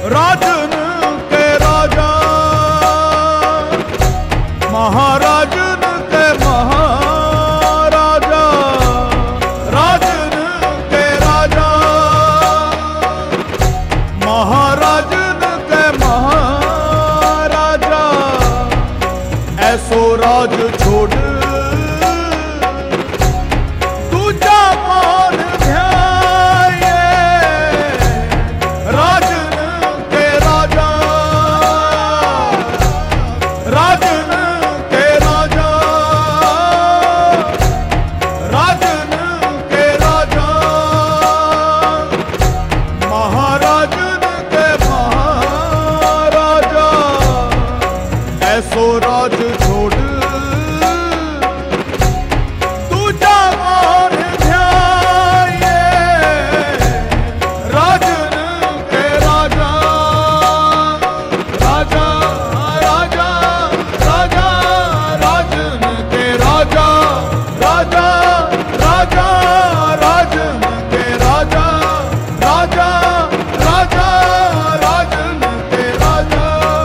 राजन के राजा, महाराजन के महाराजा, राजन के राजा, महाराजन के महाराजा, ऐसो राज छोड़ दूजा मान ध्याये, राजन के राजा, राजन के राजा, राजन के राजा, महाराजन के महाराजा, ऐसो राज छोड़ दूजा मान ध्याये, राजन के राजा, राजा राजा राजा, राजन के राजा, राजा राजा, राजन के राजा, राजा राजा, राजन के राजा।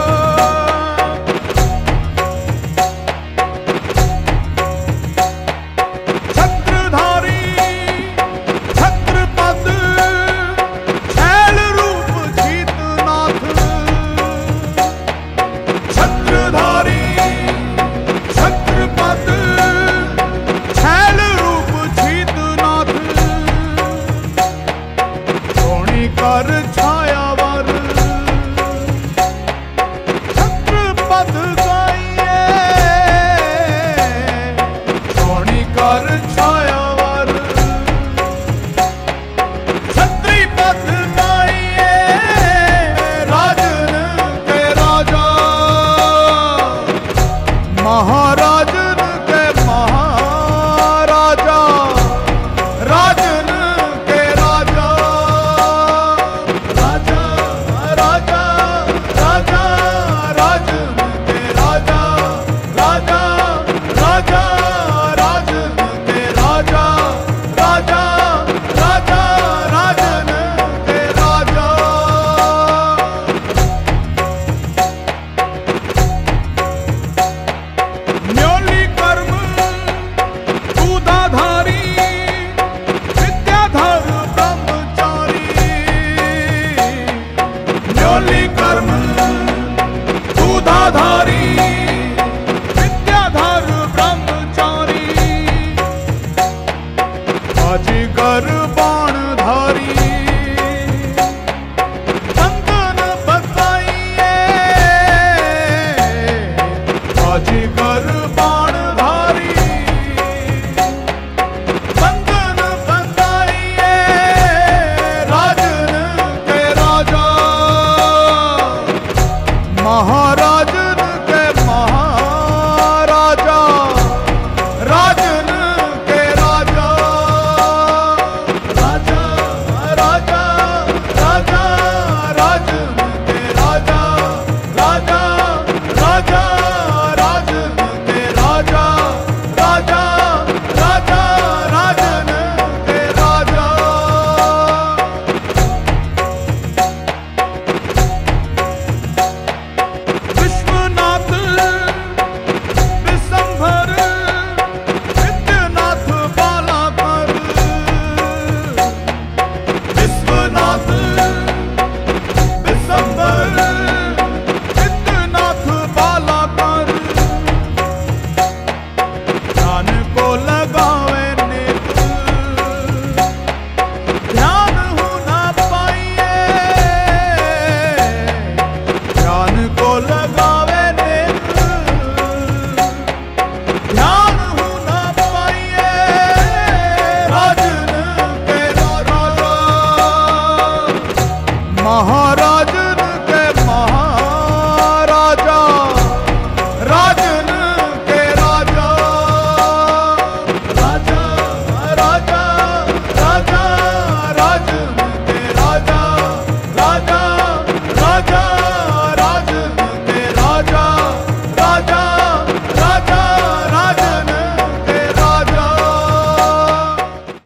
छत्रधारी छत्रपद छैल रूप जीतनाथ, छत्रधारी छत्रपद छैल रूप जीतनाथ, सोनी कर छायावर छत्रपद गाइए, सोनी कर छायावर छत्रीपद गाइए, राजन के राजा, महाराजन के महाराजा, राजन के राजा, राजा राजा राजा, राजन के राजा, राजा राजा, राजन के राजा, राजा राजा, राजन के राजा। न्योली कर्म दूधाधारी, विद्याधर ब्रह्मचारी, न्योली कर्म दूधाधारी, विद्याधर ब्रह्मचारी, अजगर बाणधारी, चंदन बसाइए, अजगर बाणधारी, चंदन बसाइए, राजन के राजा, महाराजन के महाराजा, राजन के राजा, राजा राजा राजा, राजन के राजा, राजा राजा, राजन के राजा, राजा राजा, राजन के राजा। विश्वनाथ विशंभर, विद्यनाथ बालाकर, विश्वनाथ